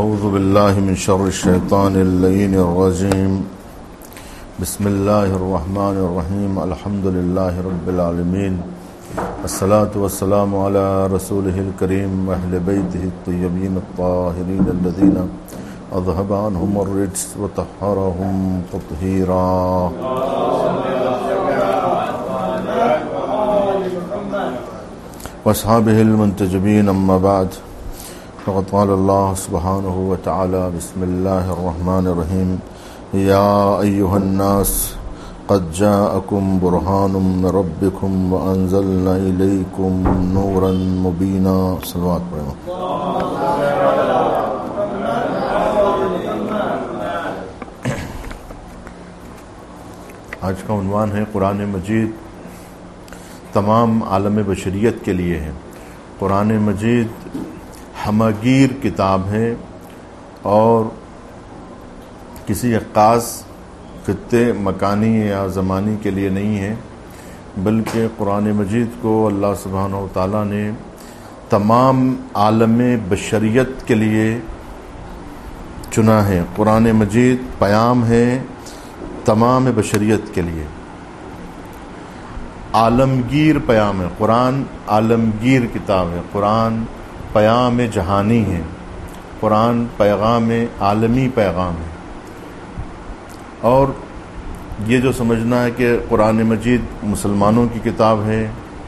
أعوذ بالله من شر الشيطان اللعين الرجيم. بسم الله الرحمن الرحيم. الحمد لله رب العالمين، الصلاة والسلام على رسوله الكريم وأهل بيته الطيبين الطاهرين الذين أذهب عنهم الرجس وطهرهم تطهيرا. وأصحابه المنتجبين. أما بعد، فقد قال الله سبحانه وتعالى: بسم الله الرحمن الرحيم. يا أيها الناس قد جاءكم برهان من ربكم وأنزلنا إليكم نورا مبينا. صلوات پڑھیں. آج کا عنوان ہے قرآن مجید تمام عالم بشریت کے لیے ہے. قرآن مجید ہمگیر کتاب ہے اور کسی خاص خطے مکانی یا زمانی کے لیے نہیں ہے، بلکہ قرآن مجید کو اللہ سبحانہ و تعالیٰ نے تمام عالم بشریت کے لیے چنا ہے. قرآن مجید پیام ہے تمام بشریت کے لیے، عالمگیر پیام ہے. قرآن عالمگیر کتاب ہے. قرآن پیام جہانی ہے. قرآن پیغام عالمی پیغام ہے. اور یہ جو سمجھنا ہے کہ قرآن مجید مسلمانوں کی کتاب ہے،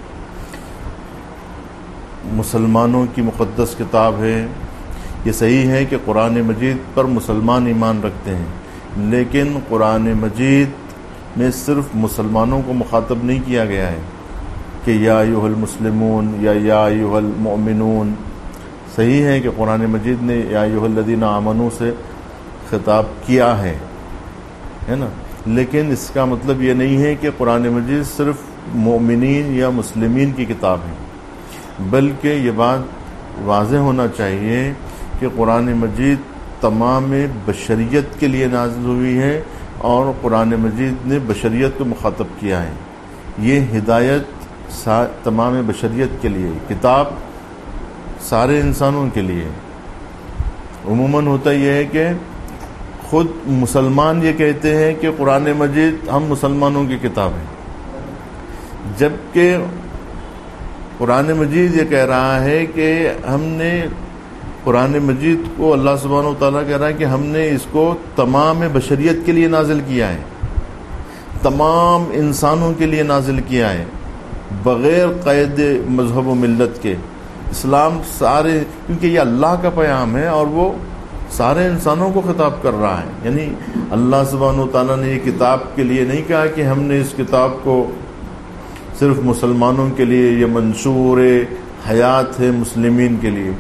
مسلمانوں کی مقدس کتاب ہے، یہ صحیح ہے کہ قرآن مجید پر مسلمان ایمان رکھتے ہیں، لیکن قرآن مجید میں صرف مسلمانوں کو مخاطب نہیں کیا گیا ہے کہ یا ایھا المسلمون یا ایھا المؤمنون. صحیح ہے کہ قرآن مجید نے یا ایھا الذین آمنوا سے خطاب کیا ہے نا، لیکن اس کا مطلب یہ نہیں ہے کہ قرآن مجید صرف مومنین یا مسلمین کی کتاب ہے، بلکہ یہ بات واضح ہونا چاہیے کہ قرآن مجید تمام بشریت کے لیے نازل ہوئی ہے اور قرآن مجید نے بشریت کو مخاطب کیا ہے. یہ ہدایت تمام بشریت کے لیے، کتاب سارے انسانوں کے لیے. عموماً ہوتا یہ ہے کہ خود مسلمان یہ کہتے ہیں کہ قرآن مجید ہم مسلمانوں کی کتاب ہے، جبکہ قرآن مجید یہ کہہ رہا ہے کہ ہم نے قرآن مجید کو، اللہ سبحانہ و تعالیٰ کہہ رہا ہے کہ ہم نے اس کو تمام بشریت کے لیے نازل کیا ہے، تمام انسانوں کے لیے نازل کیا ہے، بغیر قید مذہب و ملت کے. اسلام سارے، کیونکہ یہ اللہ کا پیام ہے اور وہ سارے انسانوں کو خطاب کر رہا ہے. یعنی اللہ سبحانہ و تعالیٰ نے یہ کتاب کے لیے نہیں کہا کہ ہم نے اس کتاب کو صرف مسلمانوں کے لیے، یہ منشور حیات ہے مسلمین کے لیے.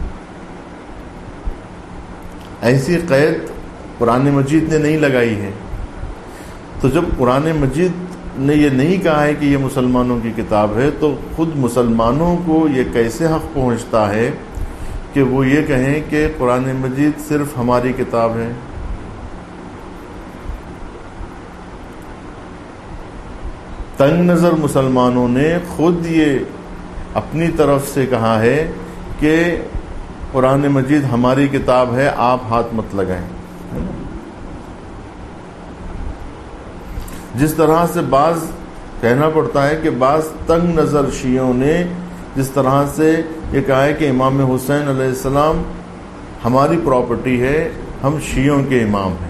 ایسی قید قرآن مجید نے نہیں لگائی ہے. تو جب قرآن مجید نے یہ نہیں کہا ہے کہ یہ مسلمانوں کی کتاب ہے، تو خود مسلمانوں کو یہ کیسے حق پہنچتا ہے کہ وہ یہ کہیں کہ قرآن مجید صرف ہماری کتاب ہے؟ تنگ نظر مسلمانوں نے خود یہ اپنی طرف سے کہا ہے کہ قرآن مجید ہماری کتاب ہے، آپ ہاتھ مت لگائیں. جس طرح سے بعض کہنا پڑتا ہے کہ بعض تنگ نظر شیعوں نے جس طرح سے یہ کہا ہے کہ امام حسین علیہ السلام ہماری پراپرٹی ہے، ہم شیعوں کے امام ہیں.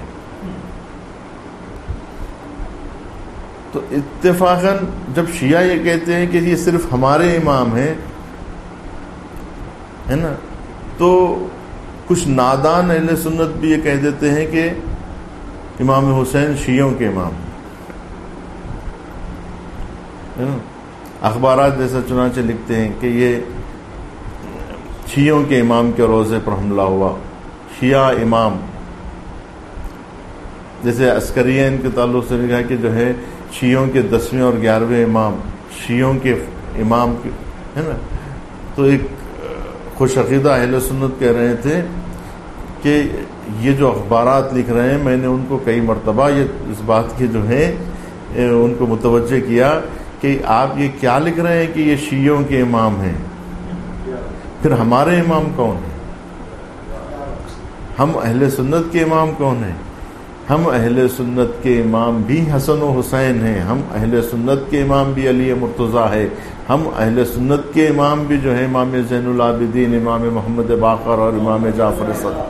تو اتفاقاً جب شیعہ یہ کہتے ہیں کہ یہ صرف ہمارے امام ہیں، ہے نا، تو کچھ نادان اہل سنت بھی یہ کہہ دیتے ہیں کہ امام حسین شیعوں کے امام ہیں. اخبارات جیسا چنانچہ لکھتے ہیں کہ یہ شیعوں کے امام کے روضے پر حملہ ہوا. شیعہ امام، جیسے عسکرین کے تعلق سے لکھا کہ جو ہے شیعوں کے 10ویں اور 11ویں امام شیعوں کے امام کے، ہے نا. تو ایک خوش عقیدہ اہل سنت کہہ رہے تھے کہ یہ جو اخبارات لکھ رہے ہیں، میں نے ان کو کئی مرتبہ یہ اس بات کے جو ہے ان کو متوجہ کیا کہ آپ یہ کیا لکھ رہے ہیں کہ یہ شیعوں کے امام ہیں، پھر ہمارے امام کون ہیں؟ ہم اہل سنت کے امام کون ہیں؟ ہم اہل سنت کے امام بھی حسن و حسین ہیں، ہم اہل سنت کے امام بھی علی مرتضیٰ ہے، ہم اہل سنت کے امام بھی جو ہے امام زین العابدین، امام محمد باقر اور امام جعفر صادق۔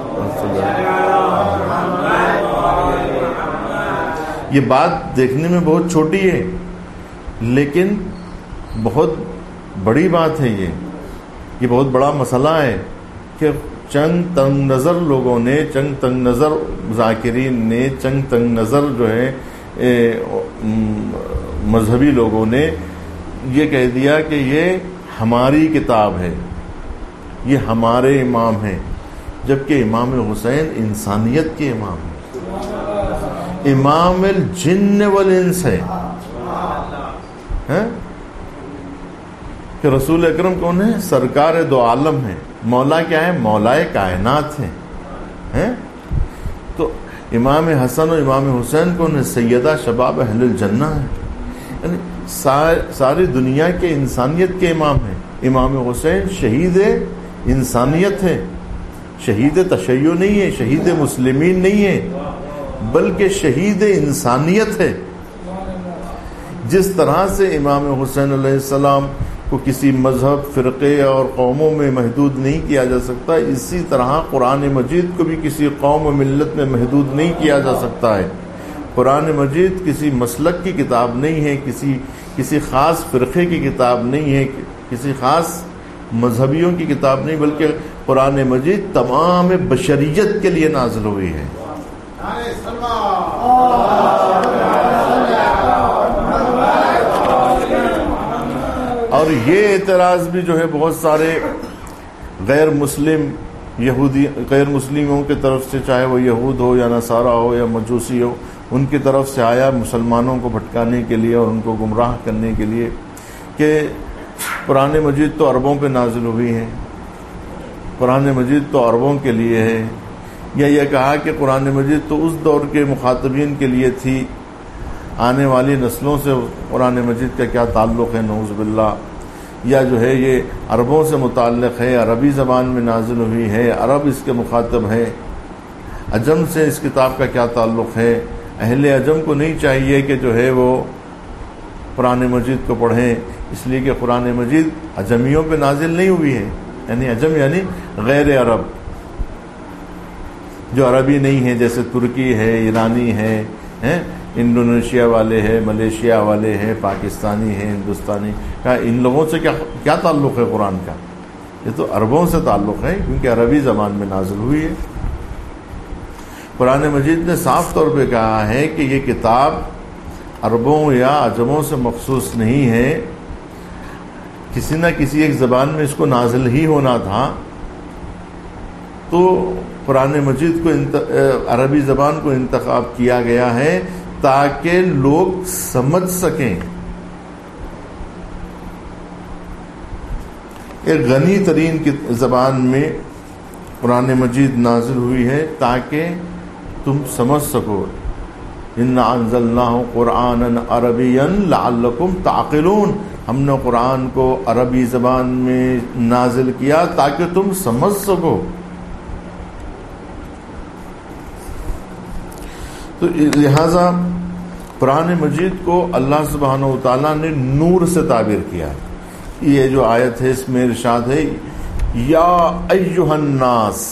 یہ بات دیکھنے میں بہت چھوٹی ہے لیکن بہت بڑی بات ہے، یہ بہت بڑا مسئلہ ہے کہ چند تنگ نظر لوگوں نے، چند تنگ نظر ذاکرین نے، چند تنگ نظر جو ہے مذہبی لوگوں نے یہ کہہ دیا کہ یہ ہماری کتاب ہے، یہ ہمارے امام ہیں، جبکہ امام حسین انسانیت کے امام ہیں، امام الجن والانس ہے۔ کہ رسول اکرم کون ہے؟ سرکار دو عالم ہے۔ مولا کیا ہے؟ مولا کائنات ہے۔ تو امام حسن و امام حسین کون ہے؟ سیدہ شباب اہل الجنہ ہے، یعنی ساری دنیا کے انسانیت کے امام ہیں۔ امام حسین شہید انسانیت ہے، شہید تشیع نہیں ہے، شہید مسلمین نہیں ہے، بلکہ شہید انسانیت ہے۔ جس طرح سے امام حسین علیہ السلام کو کسی مذہب، فرقے اور قوموں میں محدود نہیں کیا جا سکتا، اسی طرح قرآن مجید کو بھی کسی قوم و ملت میں محدود نہیں کیا جا سکتا ہے۔ قرآن مجید کسی مسلک کی کتاب نہیں ہے، کسی خاص فرقے کی کتاب نہیں ہے، کسی خاص مذہبیوں کی کتاب نہیں، بلکہ قرآن مجید تمام بشریت کے لیے نازل ہوئی ہے۔ اور یہ اعتراض بھی جو ہے بہت سارے غیر مسلموں کی طرف سے، چاہے وہ یہود ہو یا نصارہ ہو یا مجوسی ہو، ان کی طرف سے آیا مسلمانوں کو بھٹکانے کے لیے اور ان کو گمراہ کرنے کے لیے کہ قرآن مجید تو عربوں پہ نازل ہوئی ہے، قرآن مجید تو عربوں کے لیے ہے، یا یہ کہا کہ قرآن مجید تو اس دور کے مخاطبین کے لیے تھی، آنے والی نسلوں سے قرآن مجید کا کیا تعلق ہے، نعوذ باللہ، یا جو ہے یہ عربوں سے متعلق ہے، عربی زبان میں نازل ہوئی ہے، عرب اس کے مخاطب ہے، عجم سے اس کتاب کا کیا تعلق ہے۔ اہل عجم کو نہیں چاہیے کہ جو ہے وہ قرآن مجید کو پڑھیں، اس لیے کہ قرآن مجید عجمیوں پہ نازل نہیں ہوئی ہے، یعنی عجم یعنی غیر عرب، جو عربی نہیں ہے، جیسے ترکی ہے، ایرانی ہے، انڈونیشیا والے ہیں، ملیشیا والے ہیں، پاکستانی ہیں، ہندوستانی، ان لوگوں سے کیا تعلق ہے قرآن کا؟ یہ تو عربوں سے تعلق ہے، کیونکہ عربی زبان میں نازل ہوئی ہے۔ قرآن مجید نے صاف طور پہ کہا ہے کہ یہ کتاب عربوں یا عجموں سے مخصوص نہیں ہے، کسی نہ کسی ایک زبان میں اس کو نازل ہی ہونا تھا، تو قرآن مجید کو عربی زبان کو انتخاب کیا گیا ہے تاکہ لوگ سمجھ سکیں۔ ایک غنی ترین کی زبان میں قرآن مجید نازل ہوئی ہے تاکہ تم سمجھ سکو۔ اِنَّا أَنزَلْنَاهُ قُرْآنًا عَرَبِيًّا لَعَلَّكُمْ تَعْقِلُونَ، ہم نے قرآن کو عربی زبان میں نازل کیا تاکہ تم سمجھ سکو۔ تو لہذا قرآن مجید کو اللہ سبحانہ و تعالیٰ نے نور سے تعبیر کیا ہے۔ یہ جو آیت ہے اس میں ارشاد ہے یا ایہا الناس،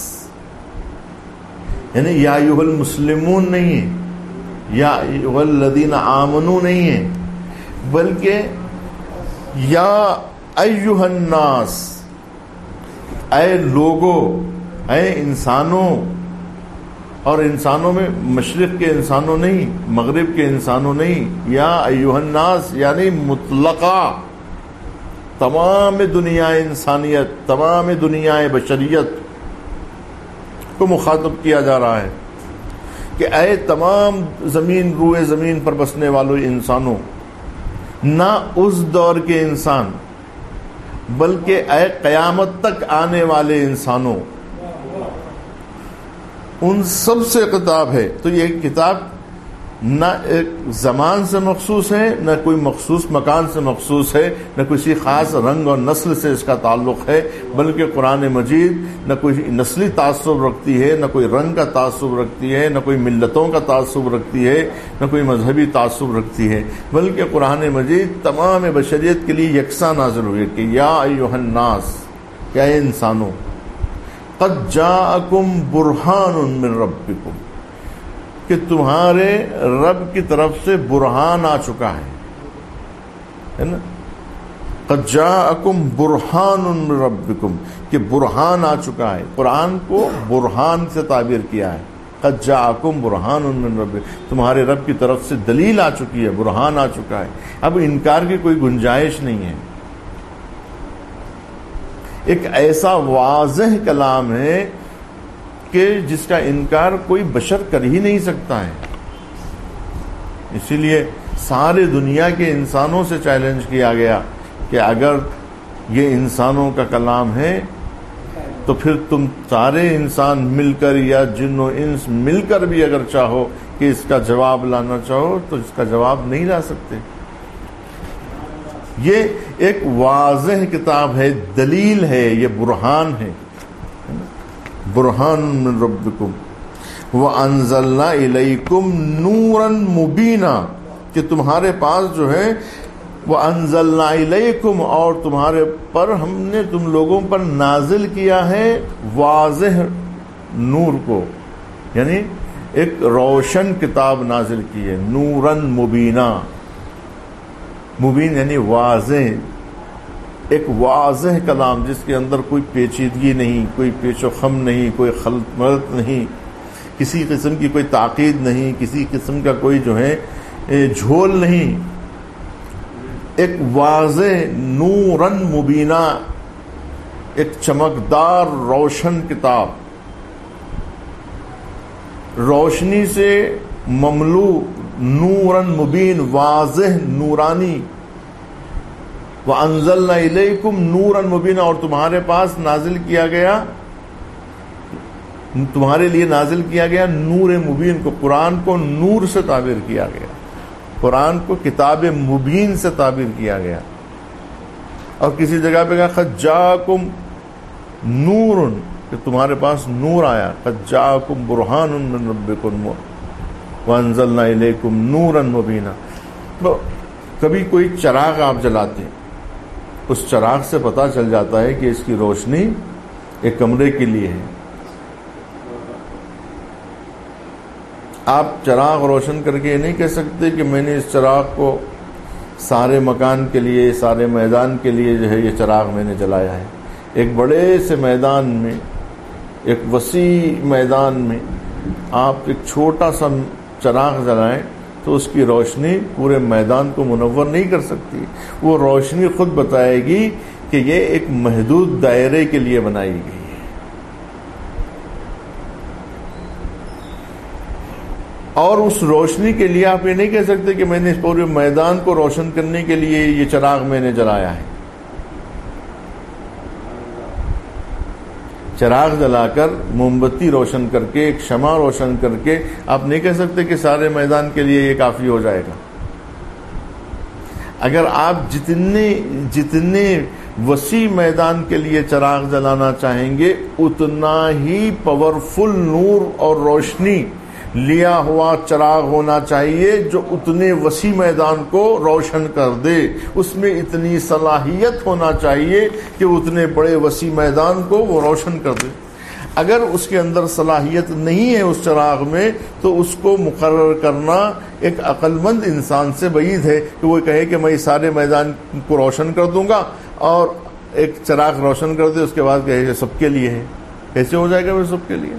یعنی یا ایہا المسلمون نہیں ہے، یا ایہا الذین آمنوا نہیں ہے، بلکہ یا ایہا الناس، اے لوگو، اے انسانوں، اور انسانوں میں مشرق کے انسانوں نہیں، مغرب کے انسانوں نہیں، یا ایہا الناس یعنی مطلقہ تمام دنیا انسانیت، تمام دنیا بشریت کو مخاطب کیا جا رہا ہے کہ اے تمام روئے زمین پر بسنے والوں انسانوں، نہ اس دور کے انسان بلکہ اے قیامت تک آنے والے انسانوں، ان سب سے خطاب ہے۔ تو یہ کتاب نہ ایک زمان سے مخصوص ہے، نہ کوئی مخصوص مکان سے مخصوص ہے، نہ کسی خاص رنگ اور نسل سے اس کا تعلق ہے، بلکہ قرآن مجید نہ کوئی نسلی تعصب رکھتی ہے، نہ کوئی رنگ کا تعصب رکھتی ہے، نہ کوئی ملتوں کا تعصب رکھتی ہے، نہ کوئی مذہبی تعصب رکھتی ہے، بلکہ قرآن مجید تمام بشریت کے لیے یکساں نازل ہوئی کہ یا ایھا الناس، کیا اے انسانوں، قد جاءکم برہان من ربکم، کہ تمہارے رب کی طرف سے برہان آ چکا ہے نا، قد جاءکم برہان من ربکم، کہ برہان آ چکا ہے۔ قرآن کو برہان سے تعبیر کیا ہے، قد جاءکم برہان من ربکم، تمہارے رب کی طرف سے دلیل آ چکی ہے، برہان آ چکا ہے، اب انکار کی کوئی گنجائش نہیں ہے۔ ایک ایسا واضح کلام ہے کہ جس کا انکار کوئی بشر کر ہی نہیں سکتا ہے، اسی لیے سارے دنیا کے انسانوں سے چیلنج کیا گیا کہ اگر یہ انسانوں کا کلام ہے تو پھر تم سارے انسان مل کر یا جن و انس مل کر بھی اگر چاہو کہ اس کا جواب لانا چاہو تو اس کا جواب نہیں لا سکتے۔ یہ ایک واضح کتاب ہے، دلیل ہے، یہ برہان ہے، برہان من ربکم وَأَنزَلْنَا إِلَيْكُمْ نُورًا مُبِينًا، کہ تمہارے پاس جو ہے وَأَنزَلْنَا إِلَيْكُمْ، اور تمہارے پر ہم نے تم لوگوں پر نازل کیا ہے واضح نور کو، یعنی ایک روشن کتاب نازل کی ہے، نوراً مبینہ، مبین یعنی واضح، ایک واضح کلام جس کے اندر کوئی پیچیدگی نہیں، کوئی پیچ و خم نہیں، کوئی خلط ملط نہیں، کسی قسم کی کوئی تاکید نہیں، کسی قسم کا کوئی جو ہے جھول نہیں، ایک واضح نوراً مبینہ، ایک چمکدار روشن کتاب، روشنی سے مملو، نوراً مبین، واضح نورانی، وَأَنزَلْنَا إِلَيْكُمْ نُورًا مُبِينًا، اور تمہارے پاس نازل کیا گیا، تمہارے لیے نازل کیا گیا نور مبین کو، قرآن کو نور سے تعبیر کیا گیا، قرآن کو کتاب مبین سے تعبیر کیا گیا، اور کسی جگہ پہ کہا قد جاءکم نور، کہ تمہارے پاس نور آیا، قد جاءکم برہان من ربکم وَأَنزَلْنَا إِلَيْكُمْ نُورًا مُبِينًا۔ کبھی کوئی چراغ آپ جلاتے ہیں، اس چراغ سے پتہ چل جاتا ہے کہ اس کی روشنی ایک کمرے کے لیے ہے، آپ چراغ روشن کر کے یہ نہیں کہہ سکتے کہ میں نے اس چراغ کو سارے مکان کے لیے، سارے میدان کے لیے جو ہے یہ چراغ میں نے جلایا ہے۔ ایک بڑے سے میدان میں، ایک وسیع میدان میں آپ ایک چھوٹا سا چراغ جلائیں تو اس کی روشنی پورے میدان کو منور نہیں کر سکتی، وہ روشنی خود بتائے گی کہ یہ ایک محدود دائرے کے لیے بنائی گئی ہے۔ اور اس روشنی کے لیے آپ یہ نہیں کہہ سکتے کہ میں نے اس پورے میدان کو روشن کرنے کے لیے یہ چراغ میں نے جلایا ہے۔ چراغ جلا کر، موم بتی روشن کر کے، ایک شمع روشن کر کے آپ نہیں کہہ سکتے کہ سارے میدان کے لیے یہ کافی ہو جائے گا۔ اگر آپ جتنے وسیع میدان کے لیے چراغ جلانا چاہیں گے، اتنا ہی پاورفل نور اور روشنی لیا ہوا چراغ ہونا چاہیے جو اتنے وسیع میدان کو روشن کر دے، اس میں اتنی صلاحیت ہونا چاہیے کہ اتنے بڑے وسیع میدان کو وہ روشن کر دے۔ اگر اس کے اندر صلاحیت نہیں ہے اس چراغ میں، تو اس کو مقرر کرنا ایک عقل مند انسان سے بعید ہے کہ وہ کہے کہ میں سارے میدان کو روشن کر دوں گا اور ایک چراغ روشن کر دے، اس کے بعد کہے کہ سب کے لیے ہے۔ کیسے ہو جائے گا وہ سب کے لیے؟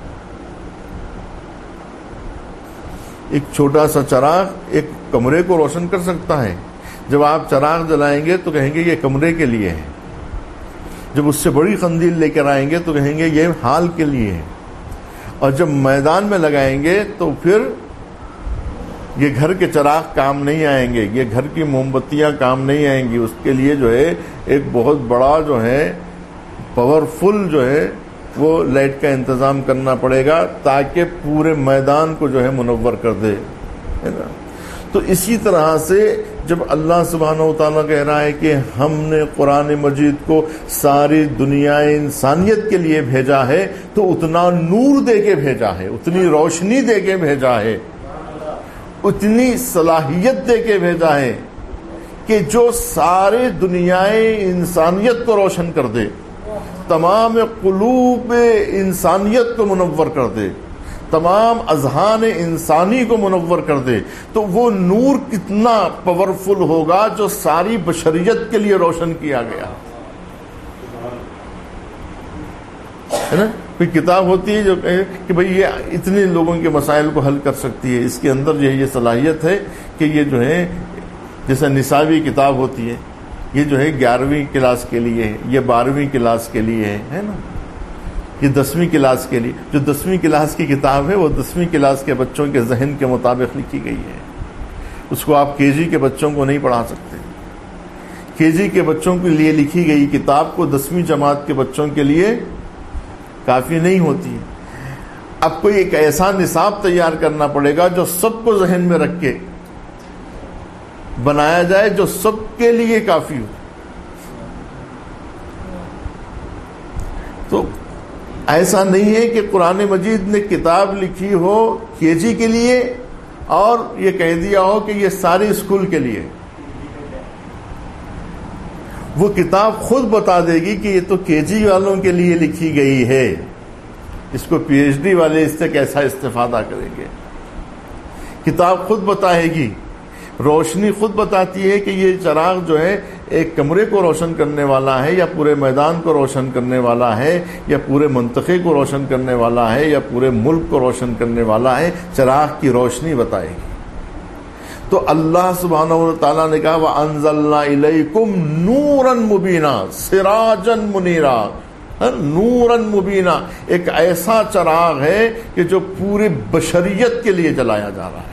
ایک چھوٹا سا چراغ ایک کمرے کو روشن کر سکتا ہے، جب آپ چراغ جلائیں گے تو کہیں گے یہ کمرے کے لیے ہے، جب اس سے بڑی قندیل لے کر آئیں گے تو کہیں گے یہ ہال کے لیے ہے، اور جب میدان میں لگائیں گے تو پھر یہ گھر کے چراغ کام نہیں آئیں گے، یہ گھر کی موم بتیاں کام نہیں آئیں گی، اس کے لیے جو ہے ایک بہت بڑا جو ہے پاورفل جو ہے وہ لائٹ کا انتظام کرنا پڑے گا تاکہ پورے میدان کو جو ہے منور کر دے۔ ہے نا. تو اسی طرح سے جب اللہ سبحانہ و تعالیٰ کہہ رہا ہے کہ ہم نے قرآن مجید کو ساری دنیا انسانیت کے لیے بھیجا ہے تو اتنا نور دے کے بھیجا ہے، اتنی روشنی دے کے بھیجا ہے، اتنی صلاحیت دے کے بھیجا ہے کہ جو سارے دنیا انسانیت کو روشن کر دے، تمام قلوب انسانیت کو منور کر دے، تمام اذہان انسانی کو منور کر دے. تو وہ نور کتنا پاورفل ہوگا جو ساری بشریت کے لیے روشن کیا گیا ہے نا. کوئی کتاب ہوتی ہے جو کہ بھئی یہ اتنے لوگوں کے مسائل کو حل کر سکتی ہے، اس کے اندر جو ہے یہ صلاحیت ہے کہ یہ جو ہے جیسے نصابی کتاب ہوتی ہے، یہ جو ہے 11ویں کلاس کے لیے ہے، یہ 12ویں کلاس کے لیے ہے نا، یہ 10ویں کلاس کے لیے. جو 10ویں کلاس کی کتاب ہے وہ 10ویں کلاس کے بچوں کے ذہن کے مطابق لکھی گئی ہے. اس کو آپ کے جی کے بچوں کو نہیں پڑھا سکتے. کے جی کے بچوں کے لیے لکھی گئی کتاب کو 10ویں جماعت کے بچوں کے لیے کافی نہیں ہوتی. اب کوئی ایک ایسا نصاب تیار کرنا پڑے گا جو سب کو ذہن میں رکھ کے بنایا جائے، جو سب کے لیے کافی ہو. تو ایسا نہیں ہے کہ قرآن مجید نے کتاب لکھی ہو کے جی کے لیے اور یہ کہہ دیا ہو کہ یہ سارے اسکول کے لیے. وہ کتاب خود بتا دے گی کہ یہ تو کے جی والوں کے لیے لکھی گئی ہے، اس کو پی ایچ ڈی والے اس سے کیسا استفادہ کریں گے. کتاب خود بتائے گی، روشنی خود بتاتی ہے کہ یہ چراغ جو ہے ایک کمرے کو روشن کرنے والا ہے یا پورے میدان کو روشن کرنے والا ہے یا پورے منطقے کو روشن کرنے والا ہے یا پورے ملک کو روشن کرنے والا ہے. چراغ کی روشنی بتائے گی. تو اللہ سبحانہ و تعالیٰ نے کہا وَأَنزَلْنَا إِلَيْكُمْ نُورًا مُبِينًا سِرَاجًا مُنِيرًا. نوراً مبینہ، ایک ایسا چراغ ہے کہ جو پوری بشریت کے لیے جلایا جا رہا ہے.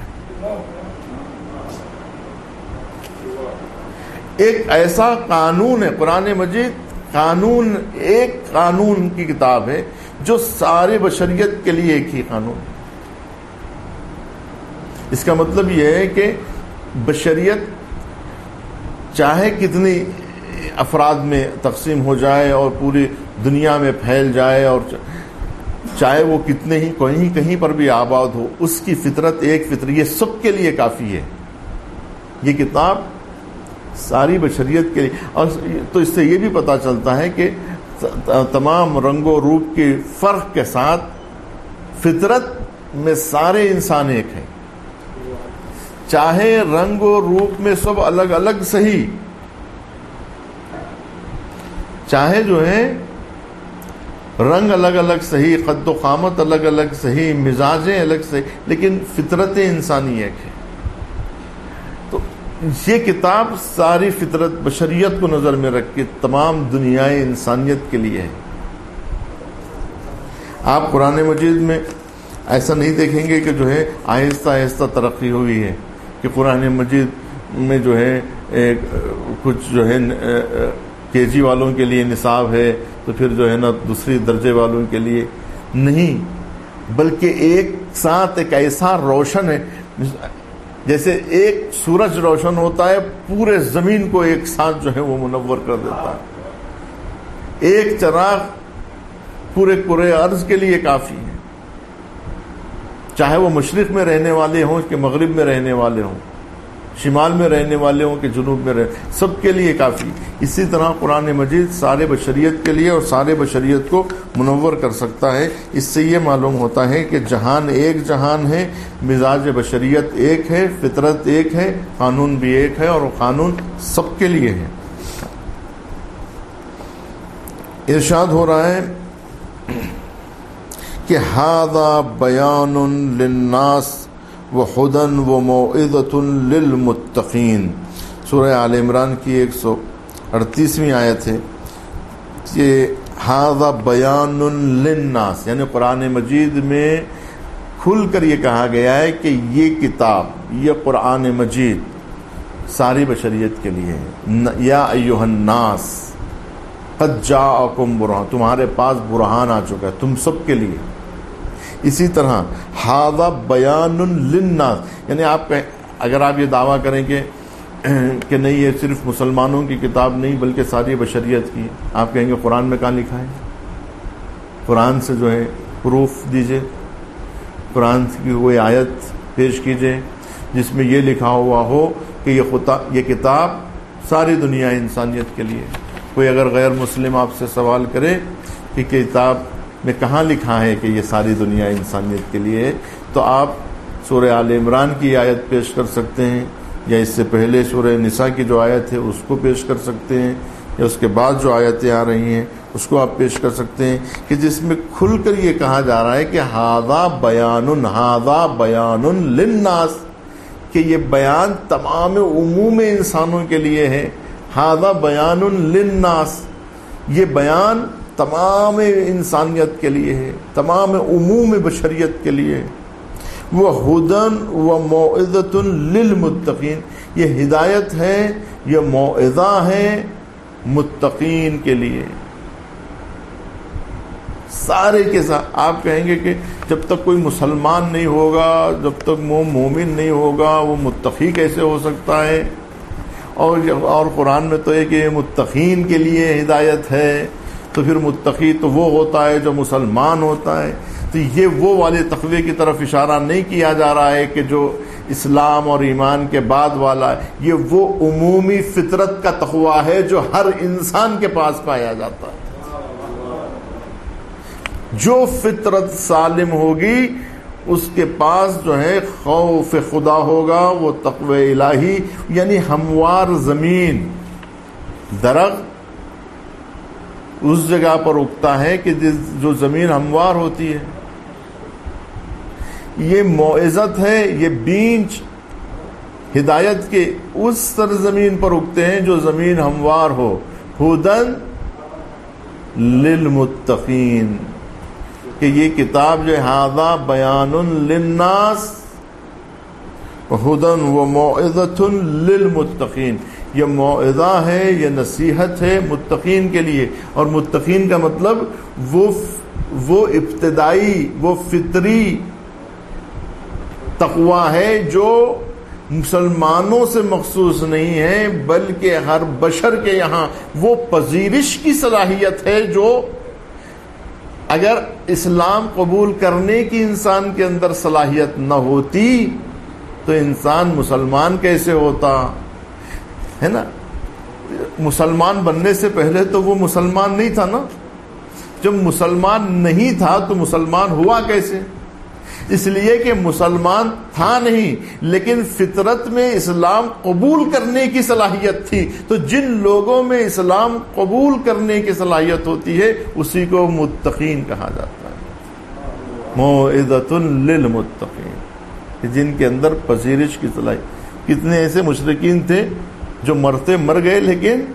ایک ایسا قانون ہے قرآن مجید، قانون ایک قانون کی کتاب ہے جو سارے بشریت کے لیے ایک ہی قانون. اس کا مطلب یہ ہے کہ بشریت چاہے کتنی افراد میں تقسیم ہو جائے اور پوری دنیا میں پھیل جائے اور چاہے وہ کتنے ہی کہیں پر بھی آباد ہو، اس کی فطرت ایک فطرت، یہ سب کے لیے کافی ہے. یہ کتاب ساری بشریت کے لیے. اور تو اس سے یہ بھی پتہ چلتا ہے کہ تمام رنگ و روپ کے فرق کے ساتھ فطرت میں سارے انسان ایک ہیں. چاہے رنگ و روپ میں سب الگ الگ صحیح، چاہے جو ہے رنگ الگ الگ صحیح، قد و قامت الگ الگ صحیح، مزاجیں الگ صحیح، لیکن فطرت انسانی ایک ہے. تو یہ کتاب ساری فطرت بشریت کو نظر میں رکھ کے تمام دنیا انسانیت کے لیے ہے. آپ قرآن مجید میں ایسا نہیں دیکھیں گے کہ جو ہے آہستہ آہستہ ترقی ہوئی ہے، کہ قرآن مجید میں جو ہے کچھ جو ہے کے جی والوں کے لیے نصاب ہے تو پھر جو ہے نا دوسری درجے والوں کے لیے نہیں، بلکہ ایک ساتھ ایک ایسا روشن ہے جیسے ایک سورج روشن ہوتا ہے پورے زمین کو ایک ساتھ جو ہے وہ منور کر دیتا ہے. ایک چراغ پورے کرے ارض کے لیے کافی ہے، چاہے وہ مشرق میں رہنے والے ہوں کہ مغرب میں رہنے والے ہوں، شمال میں رہنے والے ہوں کہ جنوب میں سب کے لیے کافی. اسی طرح قرآن مجید سارے بشریت کے لیے اور سارے بشریت کو منور کر سکتا ہے. اس سے یہ معلوم ہوتا ہے کہ جہان ایک جہان ہے، مزاج بشریت ایک ہے، فطرت ایک ہے، قانون بھی ایک ہے اور وہ قانون سب کے لیے ہے. ارشاد ہو رہا ہے کہ ھذا بیان للناس وہدی وموعظۃ للمتقین. سورہ آل عمران کی 138ویں آیت ہے. یہ ھذا بیان للناس یعنی قرآن مجید میں کھل کر یہ کہا گیا ہے کہ یہ کتاب، یہ قرآن مجید ساری بشریت کے لیے ہے. یا ایھا الناس قد جاءکم برہان، تمہارے پاس برہان آ چکا ہے تم سب کے لیے. اسی طرح ھذا بیان للناس، یعنی اگر آپ یہ دعویٰ کریں کہ نہیں یہ صرف مسلمانوں کی کتاب نہیں بلکہ ساری بشریت کی، آپ کہیں گے قرآن میں کہاں لکھا ہے؟ قرآن سے جو ہے پروف دیجئے، قرآن کی کوئی آیت پیش کیجئے جس میں یہ لکھا ہوا ہو کہ یہ کتاب ساری دنیا انسانیت کے لیے۔ کوئی اگر غیر مسلم آپ سے سوال کرے کہ کتاب میں کہاں لکھا ہے کہ یہ ساری دنیا انسانیت کے لیے ہے، تو آپ سورہ آل عمران کی آیت پیش کر سکتے ہیں، یا اس سے پہلے سورہ نساء کی جو آیت ہے اس کو پیش کر سکتے ہیں، یا اس کے بعد جو آیتیں آ رہی ہیں اس کو آپ پیش کر سکتے ہیں کہ جس میں کھل کر یہ کہا جا رہا ہے کہ ھذا بیان للناس، کہ یہ بیان تمام عموم انسانوں کے لیے ہے۔ ھذا بیان للناس، یہ بیان تمام انسانیت کے لیے ہے، تمام عموم بشریت کے لیے ہے۔ وَھُدًى وَمَوْعِظَةٌ لِّلْمُتَّقِينَ، یہ ہدایت ہے، یہ موعظہ ہے متقین کے لیے۔ سارے کے ساتھ آپ کہیں گے کہ جب تک کوئی مسلمان نہیں ہوگا، جب تک وہ مومن نہیں ہوگا، وہ متقی کیسے ہو سکتا ہے؟ اور قرآن میں تو ہے کہ متقین کے لیے ہدایت ہے، تو پھر متقی تو وہ ہوتا ہے جو مسلمان ہوتا ہے۔ تو یہ وہ والے تقوی کی طرف اشارہ نہیں کیا جا رہا ہے کہ جو اسلام اور ایمان کے بعد والا ہے، یہ وہ عمومی فطرت کا تقوی ہے جو ہر انسان کے پاس پایا جاتا ہے۔ جو فطرت سالم ہوگی اس کے پاس جو ہے خوف خدا ہوگا، وہ تقوی الہی، یعنی ہموار زمین، درخت اس جگہ پر اگتا ہے کہ جو زمین ہموار ہوتی ہے۔ یہ موعظت ہے، یہ بیج ہدایت کے اس سرزمین پر اگتے ہیں جو زمین ہموار ہو۔ ھدًى للمتقین، کہ یہ کتاب جو ہے ھذا بیان للناس ھدًى وموعظة للمتقین، یہ موعظہ ہے، یہ نصیحت ہے متقین کے لیے۔ اور متقین کا مطلب وہ ابتدائی، وہ فطری تقوی ہے جو مسلمانوں سے مخصوص نہیں ہے بلکہ ہر بشر کے یہاں وہ پذیرش کی صلاحیت ہے جو اگر اسلام قبول کرنے کی انسان کے اندر صلاحیت نہ ہوتی تو انسان مسلمان کیسے ہوتا ہے نا؟ مسلمان بننے سے پہلے تو وہ مسلمان نہیں تھا نا، جب مسلمان نہیں تھا تو مسلمان ہوا کیسے؟ اس لیے کہ مسلمان تھا نہیں، لیکن فطرت میں اسلام قبول کرنے کی صلاحیت تھی۔ تو جن لوگوں میں اسلام قبول کرنے کی صلاحیت ہوتی ہے اسی کو متقین کہا جاتا ہے۔ موعظۃ للمتقین، جن کے اندر پذیرش کی صلاحیت۔ کتنے ایسے مشرکین تھے جو مرتے مر گئے لیکن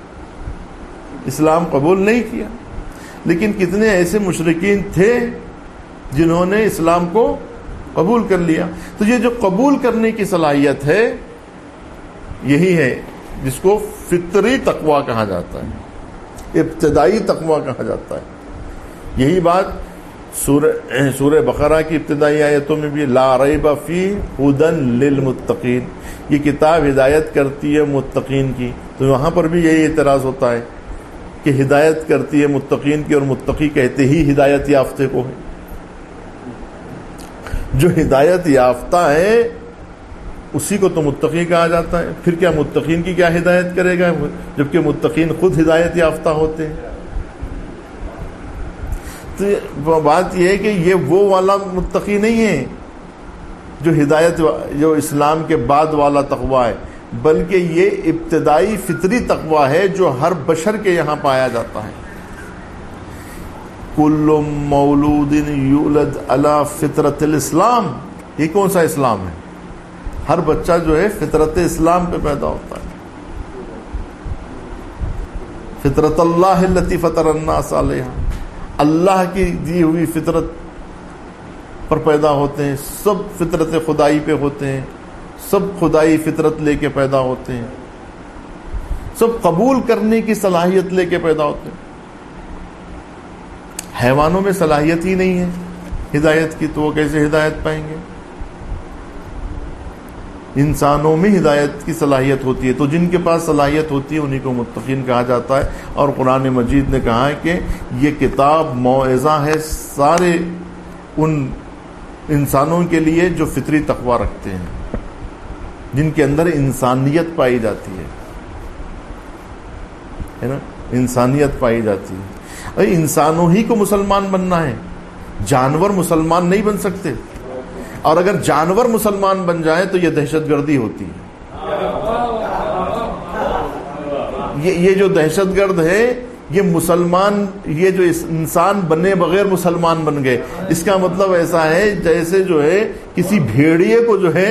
اسلام قبول نہیں کیا، لیکن کتنے ایسے مشرکین تھے جنہوں نے اسلام کو قبول کر لیا۔ تو یہ جو قبول کرنے کی صلاحیت ہے یہی ہے جس کو فطری تقوی کہا جاتا ہے، ابتدائی تقوی کہا جاتا ہے۔ یہی بات سورہ بقرہ کی ابتدائی آیتوں میں بھی لا ریب فی ھدی للمتقین، یہ کتاب ہدایت کرتی ہے متقین کی۔ تو وہاں پر بھی یہی اعتراض ہوتا ہے کہ ہدایت کرتی ہے متقین کی، اور متقی کہتے ہی ہدایت یافتہ کو ہے۔ جو ہدایت یافتہ ہے اسی کو تو متقی کہا جاتا ہے، پھر کیا متقین کی کیا ہدایت کرے گا جبکہ متقین خود ہدایت یافتہ ہوتے ہیں؟ تو بات یہ ہے کہ یہ وہ والا متقی نہیں ہے جو ہدایت، جو اسلام کے بعد والا تقوی ہے، بلکہ یہ ابتدائی فطری تقوی ہے جو ہر بشر کے یہاں پایا جاتا ہے۔ کل مولود یولد علی فطرت الاسلام، یہ کون سا اسلام ہے؟ ہر بچہ جو ہے فطرت اسلام پہ پیدا ہوتا ہے۔ فطرت اللہ التی فطر الناس علیہا، اللہ کی دی ہوئی فطرت پر پیدا ہوتے ہیں، سب فطرت خدائی پہ ہوتے ہیں، سب خدائی فطرت لے کے پیدا ہوتے ہیں، سب قبول کرنے کی صلاحیت لے کے پیدا ہوتے ہیں۔ حیوانوں میں صلاحیت ہی نہیں ہے، ہدایت کی، تو وہ کیسے ہدایت پائیں گے؟ انسانوں میں ہدایت کی صلاحیت ہوتی ہے، تو جن کے پاس صلاحیت ہوتی ہے انہی کو متقین کہا جاتا ہے. اور قرآن مجید نے کہا ہے کہ یہ کتاب موعظہ ہے سارے ان انسانوں کے لیے جو فطری تقوی رکھتے ہیں، جن کے اندر انسانیت پائی جاتی ہے نا، انسانیت پائی جاتی ہے. اور انسانوں ہی کو مسلمان بننا ہے، جانور مسلمان نہیں بن سکتے، اور اگر جانور مسلمان بن جائے تو یہ دہشت گردی ہوتی ہے. یہ جو دہشت گرد ہے یہ مسلمان، یہ جو انسان بنے بغیر مسلمان بن گئے، اس کا مطلب ایسا ہے جیسے جو ہے کسی بھیڑیے کو جو ہے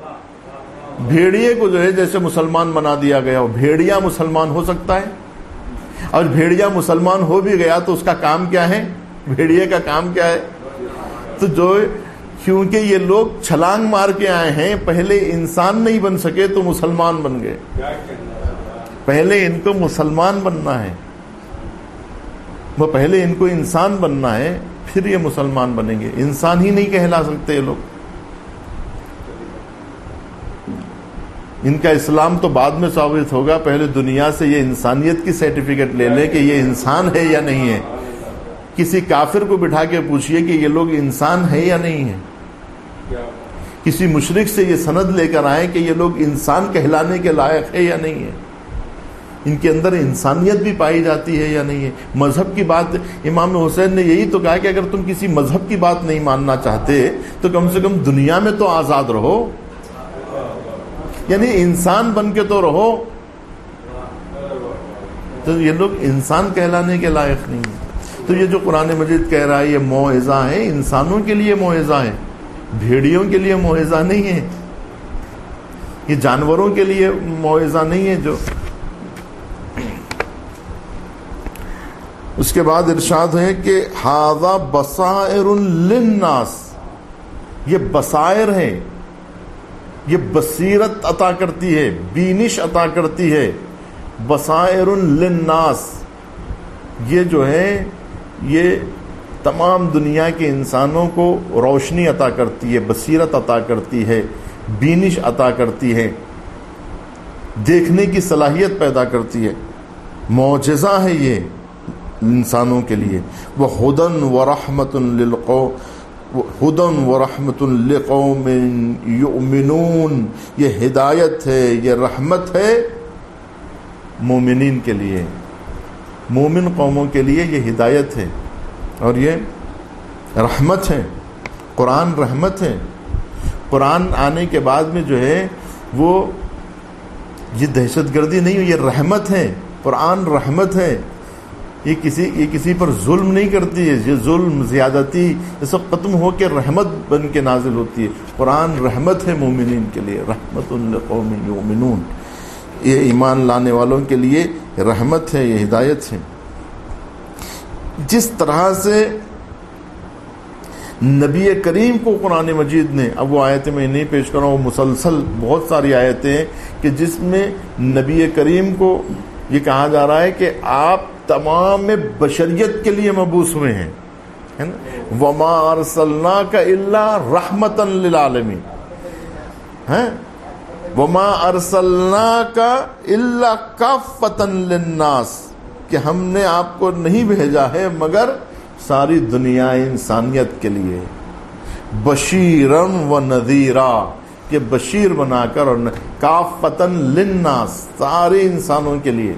جیسے مسلمان بنا دیا گیا ہو. بھیڑیا مسلمان ہو سکتا ہے؟ اور بھیڑیا مسلمان ہو بھی گیا تو اس کا کام کیا ہے؟ بھیڑیے کا کام کیا ہے؟ تو جو کیونکہ یہ لوگ چھلانگ مار کے آئے ہیں، پہلے انسان نہیں بن سکے تو مسلمان بن گئے. پہلے ان کو مسلمان بننا ہے، وہ پہلے ان کو انسان بننا ہے، پھر یہ مسلمان بنیں گے. انسان ہی نہیں کہلا سکتے یہ لوگ. ان کا اسلام تو بعد میں ثابت ہوگا، پہلے دنیا سے یہ انسانیت کی سرٹیفکیٹ لے لیں کہ یہ انسان ہے یا نہیں ہے. کسی کافر کو بٹھا کے پوچھئے کہ یہ لوگ انسان ہے یا نہیں ہے. کسی مشرک سے یہ سند لے کر آئے کہ یہ لوگ انسان کہلانے کے لائق ہے یا نہیں ہے. ان کے اندر انسانیت بھی پائی جاتی ہے یا نہیں ہے. مذہب کی بات امام حسین نے یہی تو کہا کہ اگر تم کسی مذہب کی بات نہیں ماننا چاہتے تو کم سے کم دنیا میں تو آزاد رہو، یعنی انسان بن کے تو رہو. تو یہ لوگ انسان کہلانے کے لائق نہیں ہیں. تو یہ جو قرآن مجید کہہ رہا ہے یہ موعظہ ہے، انسانوں کے لیے موعظہ ہے، بھیڑیوں کے لیے موعظہ نہیں ہے، یہ جانوروں کے لیے موعظہ نہیں ہے. جو اس کے بعد ارشاد ہے کہ ھذا بصائر للناس، یہ بصائر ہے، یہ بصیرت عطا کرتی ہے، بینش عطا کرتی ہے. بصائر للناس، یہ جو ہے یہ تمام دنیا کے انسانوں کو روشنی عطا کرتی ہے، بصیرت عطا کرتی ہے، بینش عطا کرتی ہے، دیکھنے کی صلاحیت پیدا کرتی ہے. معجزہ ہے یہ انسانوں کے لیے. وَهُدًى وَرَحْمَةٌ لِقَوْمٍ يُؤْمِنُونَ، یہ ہدایت ہے، یہ رحمت ہے مومنین کے لیے، مومن قوموں کے لیے یہ ہدایت ہے اور یہ رحمت ہے. قرآن رحمت ہے. قرآن آنے کے بعد میں جو ہے وہ یہ دہشت گردی نہیں، یہ رحمت ہے. قرآن رحمت ہے. یہ کسی پر ظلم نہیں کرتی ہے. یہ ظلم زیادتی یہ سب ختم ہو کے رحمت بن کے نازل ہوتی ہے. قرآن رحمت ہے مومنین کے لیے. رحمت لقوم یؤمنون، یہ ایمان لانے والوں کے لیے رحمت ہے، یہ ہدایت ہے. جس طرح سے نبی کریم کو قرآن مجید نے، اب وہ آیتیں میں نہیں پیش کر رہا ہوں، مسلسل بہت ساری آیتیں ہیں کہ جس میں نبی کریم کو یہ کہا جا رہا ہے کہ آپ تمام بشریت کے لیے مبعوث ہوئے ہیں. وَمَا أَرْسَلْنَاكَ إِلَّا رَحْمَةً لِلْعَالَمِينَ. وَمَا أَرْسَلْنَاكَ إِلَّا كَافَّةً لِلنَّاسِ، کہ ہم نے آپ کو نہیں بھیجا ہے مگر ساری دنیا انسانیت کے لیے. بشیرن و نذیرا، کہ بشیر بنا کر، اور کافۃً للناس، سارے انسانوں کے لیے.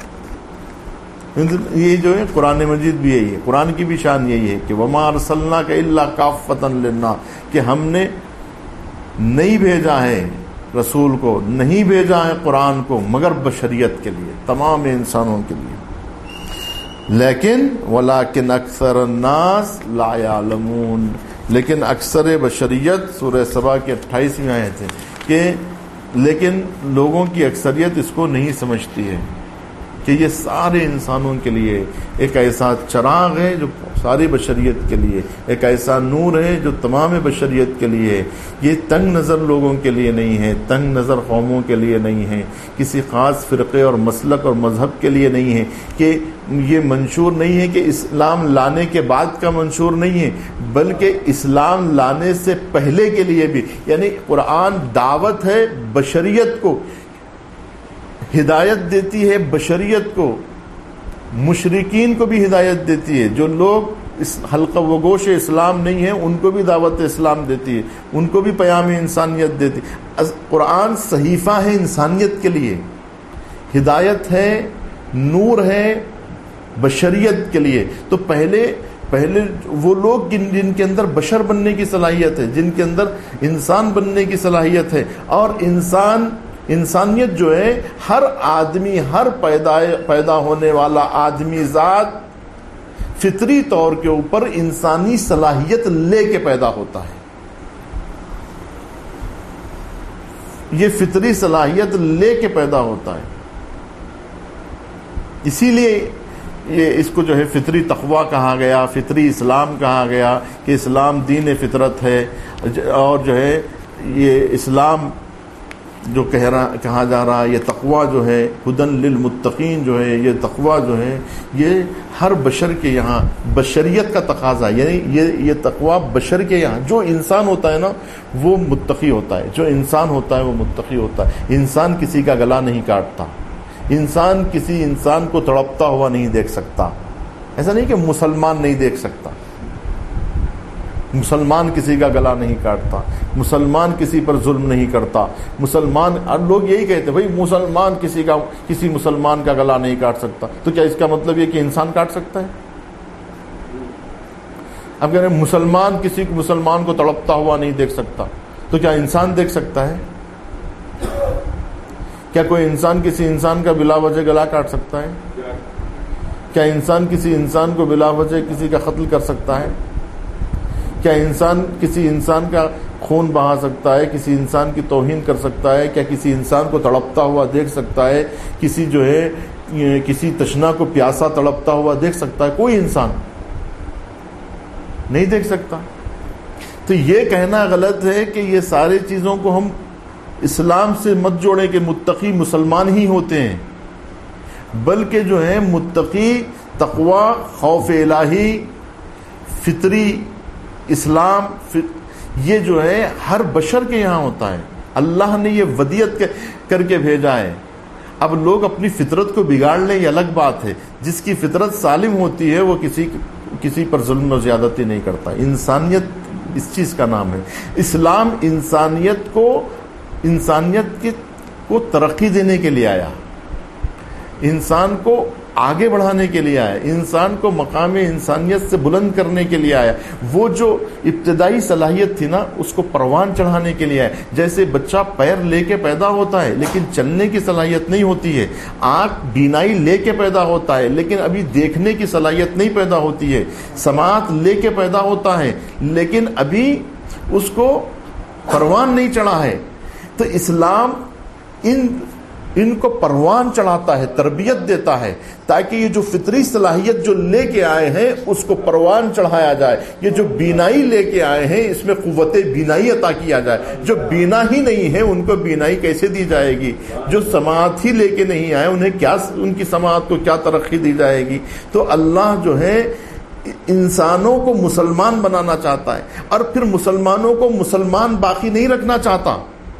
یہ جو ہے قرآن مجید بھی یہی ہے، قرآن کی بھی شان یہی ہے کہ وما ارسلناک الا کافۃ للناس، کہ ہم نے نہیں بھیجا ہے رسول کو، نہیں بھیجا ہے قرآن کو مگر بشریت کے لیے، تمام انسانوں کے لیے. لیکن ولکن اکثر الناس لا یعلمون، لیکن اکثر بشریت، سورہ سبا کی 28ویں آیت ہے کہ لیکن لوگوں کی اکثریت اس کو نہیں سمجھتی ہے کہ یہ سارے انسانوں کے لیے ایک ایسا چراغ ہے جو ساری بشریت کے لیے، ایک ایسا نور ہے جو تمام بشریت کے لیے ہے۔ یہ تنگ نظر لوگوں کے لیے نہیں ہے، تنگ نظر قوموں کے لیے نہیں ہے، کسی خاص فرقے اور مسلک اور مذہب کے لیے نہیں ہے، کہ یہ منشور نہیں ہے کہ اسلام لانے کے بعد کا منشور نہیں ہے، بلکہ اسلام لانے سے پہلے کے لیے بھی، یعنی قرآن دعوت ہے بشریت کو، ہدایت دیتی ہے بشریت کو، مشرکین کو بھی ہدایت دیتی ہے، جو لوگ اس حلقہ و گوش اسلام نہیں ہیں ان کو بھی دعوت اسلام دیتی ہے، ان کو بھی پیام انسانیت دیتی ہے۔ قرآن صحیفہ ہے انسانیت کے لیے، ہدایت ہے، نور ہے بشریت کے لیے۔ تو پہلے وہ لوگ جن کے اندر بشر بننے کی صلاحیت ہے، جن کے اندر انسان بننے کی صلاحیت ہے، اور انسانیت جو ہے ہر آدمی، ہر پیدا ہونے والا آدمی ذات فطری طور کے اوپر انسانی صلاحیت لے کے پیدا ہوتا ہے، یہ فطری صلاحیت لے کے پیدا ہوتا ہے۔ اسی لیے یہ اس کو جو ہے فطری تقویٰ کہا گیا، فطری اسلام کہا گیا، کہ اسلام دین فطرت ہے، اور جو ہے یہ اسلام جو کہا جا رہا ہے، یہ تقویٰ جو ہے ہدن للمتقین جو ہے، یہ تقویٰ جو ہے یہ ہر بشر کے یہاں بشریت کا تقاضا ہے، یعنی یہ تقویٰ بشر کے یہاں، جو انسان ہوتا ہے نا وہ متقی ہوتا ہے، جو انسان ہوتا ہے وہ متقی ہوتا ہے۔ انسان کسی کا گلا نہیں کاٹتا، انسان کسی انسان کو تڑپتا ہوا نہیں دیکھ سکتا، ایسا نہیں کہ مسلمان نہیں دیکھ سکتا، مسلمان کسی کا گلا نہیں کاٹتا، مسلمان کسی پر ظلم نہیں کرتا، مسلمان، اور لوگ یہی کہتے ہیں بھائی مسلمان کسی مسلمان کا گلا نہیں کاٹ سکتا، تو کیا اس کا مطلب یہ کہ انسان کاٹ سکتا ہے؟ اب کہہ رہے ہیں مسلمان کسی مسلمان کو تڑپتا ہوا نہیں دیکھ سکتا، تو کیا انسان دیکھ سکتا ہے؟ کیا کوئی انسان کسی انسان کا بلا وجہ گلا کاٹ سکتا ہے؟ کیا انسان کسی انسان کو بلا وجہ کسی کا قتل کر سکتا ہے؟ کیا انسان کسی انسان کا خون بہا سکتا ہے، کسی انسان کی توہین کر سکتا ہے؟ کیا کسی انسان کو تڑپتا ہوا دیکھ سکتا ہے؟ کسی تشنا کو پیاسا تڑپتا ہوا دیکھ سکتا ہے؟ کوئی انسان نہیں دیکھ سکتا۔ تو یہ کہنا غلط ہے کہ یہ ساری چیزوں کو ہم اسلام سے مت جوڑیں کہ متقی مسلمان ہی ہوتے ہیں، بلکہ جو ہے متقی تقوی، خوف الہی، فطری اسلام، یہ جو ہے ہر بشر کے یہاں ہوتا ہے، اللہ نے یہ ودیت کر کے بھیجا ہے۔ اب لوگ اپنی فطرت کو بگاڑ لیں یہ الگ بات ہے، جس کی فطرت سالم ہوتی ہے وہ کسی پر ظلم و زیادتی نہیں کرتا۔ انسانیت اس چیز کا نام ہے۔ اسلام انسانیت کو ترقی دینے کے لیے آیا، انسان کو آگے بڑھانے کے لیے آیا، انسان کو مقام انسانیت سے بلند کرنے کے لیے آیا۔ وہ جو ابتدائی صلاحیت تھی نا اس کو پروان چڑھانے کے لیے آیا۔ جیسے بچہ پیر لے کے پیدا ہوتا ہے لیکن چلنے کی صلاحیت نہیں ہوتی ہے، آنکھ بینائی لے کے پیدا ہوتا ہے لیکن ابھی دیکھنے کی صلاحیت نہیں پیدا ہوتی ہے، سماعت لے کے پیدا ہوتا ہے لیکن ابھی اس کو پروان نہیں چڑھا ہے۔ تو اسلام ان کو پروان چڑھاتا ہے، تربیت دیتا ہے، تاکہ یہ جو فطری صلاحیت جو لے کے آئے ہیں اس کو پروان چڑھایا جائے۔ یہ جو بینائی لے کے آئے ہیں اس میں قوت بینائی عطا کیا جائے۔ جو بینا ہی نہیں ہے ان کو بینائی کیسے دی جائے گی؟ جو سماعت ہی لے کے نہیں آئے انہیں کیا، ان کی سماعت کو کیا ترقی دی جائے گی؟ تو اللہ جو ہے انسانوں کو مسلمان بنانا چاہتا ہے، اور پھر مسلمانوں کو مسلمان باقی نہیں رکھنا چاہتا۔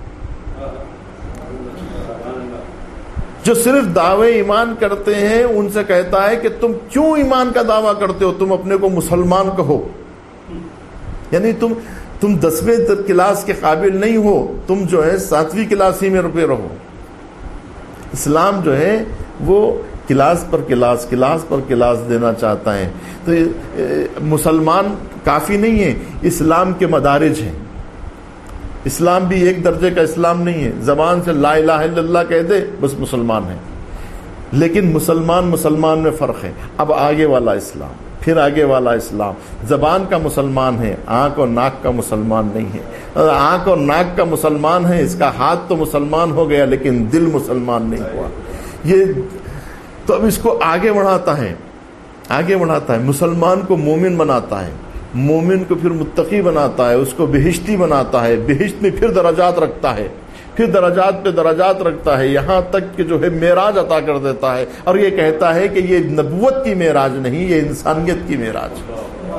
جو صرف دعوے ایمان کرتے ہیں ان سے کہتا ہے کہ تم کیوں ایمان کا دعویٰ کرتے ہو؟ تم اپنے کو مسلمان کہو، یعنی تم 10ویں کلاس کے قابل نہیں ہو، تم جو ہے 7ویں کلاس ہی میں رہو۔ اسلام جو ہے وہ کلاس پر کلاس دینا چاہتا ہے۔ تو مسلمان کافی نہیں ہے، اسلام کے مدارج ہیں۔ اسلام بھی ایک درجے کا اسلام نہیں ہے، زبان سے لا الہ الا اللہ کہہ دے بس مسلمان ہے، لیکن مسلمان میں فرق ہے۔ اب آگے والا اسلام، پھر آگے والا اسلام، زبان کا مسلمان ہے، آنکھ اور ناک کا مسلمان نہیں ہے۔ آنکھ اور ناک کا مسلمان ہے، اس کا ہاتھ تو مسلمان ہو گیا لیکن دل مسلمان نہیں ہوا۔ یہ تو اب اس کو آگے بڑھاتا ہے آگے بڑھاتا ہے، مسلمان کو مومن بناتا ہے، مومن کو پھر متقی بناتا ہے، اس کو بہشتی بناتا ہے، بہشت میں پھر درجات رکھتا ہے، پھر درجات پہ درجات رکھتا ہے، یہاں تک کہ جو ہے معراج عطا کر دیتا ہے، اور یہ کہتا ہے کہ یہ نبوت کی معراج نہیں، یہ انسانیت کی معراج ہے۔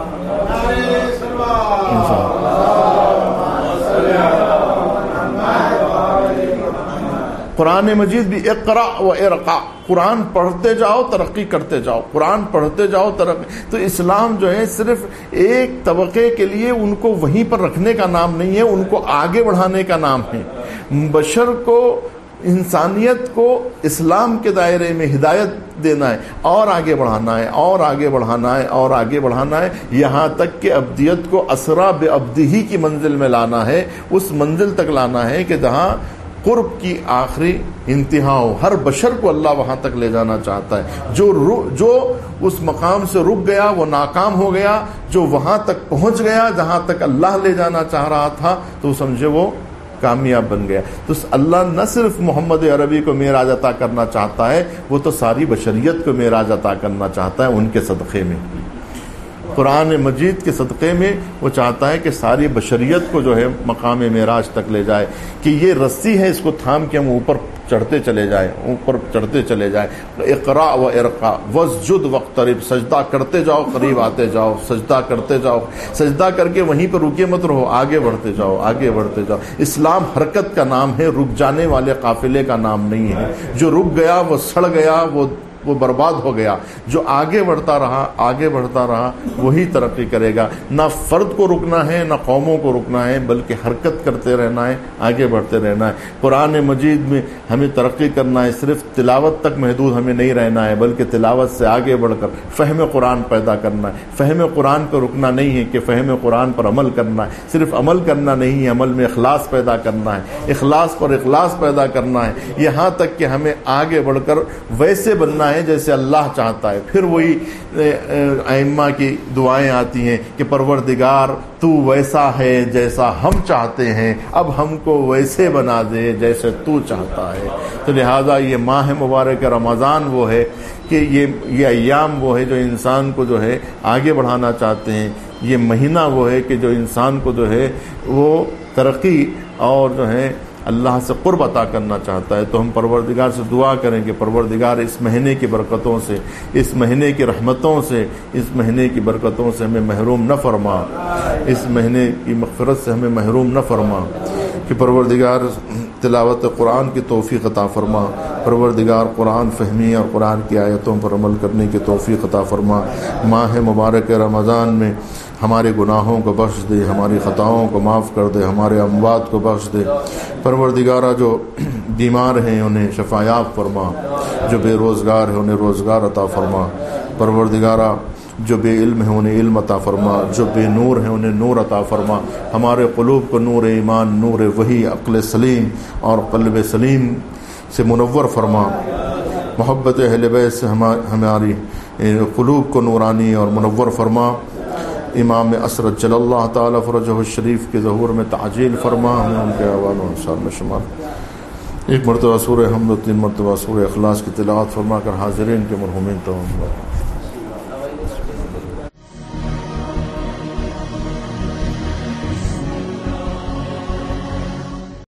قرآن مجید بھی اقرا و ارقا، قرآن پڑھتے جاؤ ترقی کرتے جاؤ، قرآن پڑھتے جاؤ ترقی۔ تو اسلام جو ہے صرف ایک طبقے کے لیے ان کو وہیں پر رکھنے کا نام نہیں ہے، ان کو آگے بڑھانے کا نام ہے۔ بشر کو، انسانیت کو اسلام کے دائرے میں ہدایت دینا ہے، اور آگے بڑھانا ہے، اور آگے بڑھانا ہے، اور آگے بڑھانا ہے، یہاں تک کہ ابدیت کو اسرا بعبدہ کی منزل میں لانا ہے، اس منزل تک لانا ہے کہ جہاں قرب کی آخری انتہا ہو۔ ہر بشر کو اللہ وہاں تک لے جانا چاہتا ہے۔ جو اس مقام سے رک گیا وہ ناکام ہو گیا، جو وہاں تک پہنچ گیا جہاں تک اللہ لے جانا چاہ رہا تھا تو سمجھے وہ کامیاب بن گیا۔ تو اللہ نہ صرف محمد عربی کو معراج عطا کرنا چاہتا ہے، وہ تو ساری بشریت کو معراج عطا کرنا چاہتا ہے ان کے صدقے میں، قرآن مجید کے صدقے میں وہ چاہتا ہے کہ ساری بشریت کو جو ہے مقام معراج تک لے جائے، کہ یہ رسی ہے، اس کو تھام کے ہم اوپر چڑھتے چلے جائیں، اوپر چڑھتے چلے جائیں۔ اقرا و ارقا واسجد واقترب، سجدہ کرتے جاؤ، قریب آتے جاؤ، سجدہ کرتے جاؤ، سجدہ کر کے وہیں پر رکے مت رہو، آگے بڑھتے جاؤ، آگے بڑھتے جاؤ۔ اسلام حرکت کا نام ہے، رک جانے والے قافلے کا نام نہیں ہے۔ جو رک گیا وہ سڑ گیا، وہ برباد ہو گیا۔ جو آگے بڑھتا رہا، آگے بڑھتا رہا، وہی ترقی کرے گا۔ نہ فرد کو رکنا ہے، نہ قوموں کو رکنا ہے، بلکہ حرکت کرتے رہنا ہے، آگے بڑھتے رہنا ہے۔ قرآن مجید میں ہمیں ترقی کرنا ہے، صرف تلاوت تک محدود ہمیں نہیں رہنا ہے، بلکہ تلاوت سے آگے بڑھ کر فہم قرآن پیدا کرنا ہے۔ فہم قرآن کو رکنا نہیں ہے کہ فہم قرآن پر عمل کرنا ہے، صرف عمل کرنا نہیں ہے، عمل میں اخلاص پیدا کرنا ہے، اخلاص پر اخلاص پیدا کرنا ہے، یہاں تک کہ ہمیں آگے بڑھ کر ویسے بننا ہے جیسے اللہ چاہتا ہے۔ پھر وہی ائمہ کی دعائیں آتی ہیں کہ پروردگار تو ویسا ہے جیسا ہم چاہتے ہیں، اب ہم کو ویسے بنا دے جیسے تو چاہتا ہے۔ تو لہٰذا یہ ماہ مبارک رمضان وہ ہے کہ یہ ایام وہ ہے جو انسان کو جو ہے آگے بڑھانا چاہتے ہیں، یہ مہینہ وہ ہے کہ جو انسان کو جو ہے وہ ترقی اور جو ہے اللہ سے قرب عطا کرنا چاہتا ہے۔ تو ہم پروردگار سے دعا کریں کہ پروردگار اس مہینے کی برکتوں سے، اس مہینے کی رحمتوں سے، اس مہینے کی برکتوں سے ہمیں محروم نہ فرما، اس مہینے کی مغفرت سے ہمیں محروم نہ فرما، کہ پروردگار تلاوت قرآن کی توفیق عطا فرما، پروردگار قرآن فہمی اور قرآن کی آیتوں پر عمل کرنے کی توفیق عطا فرما۔ ماہ مبارک رمضان میں ہمارے گناہوں کو بخش دے، ہماری خطاؤں کو معاف کر دے، ہمارے اموات کو بخش دے۔ پروردگارہ جو بیمار ہیں انہیں شفایاب فرما، جو بے روزگار ہیں انہیں روزگار عطا فرما۔ پروردگارہ جو بے علم ہیں انہیں علم عطا فرما، جو بے نور ہیں انہیں نور عطا فرما۔ ہمارے قلوب کو نور ایمان، نور وحی، عقل سلیم اور قلب سلیم سے منور فرما۔ محبت اہل بیت سے ہماری قلوب کو نورانی اور منور فرما۔ امام اسرت جل اللہ تعالیٰ فرجہ الشریف کے ظہور میں تعجیل فرما، ہمیں ان کے اعوان و انصار میں شمار۔ ایک مرتبہ سورہ حمد و 3 مرتبہ سورہ اخلاص کی تلاوت فرما کر حاضرین کے مرحومین تو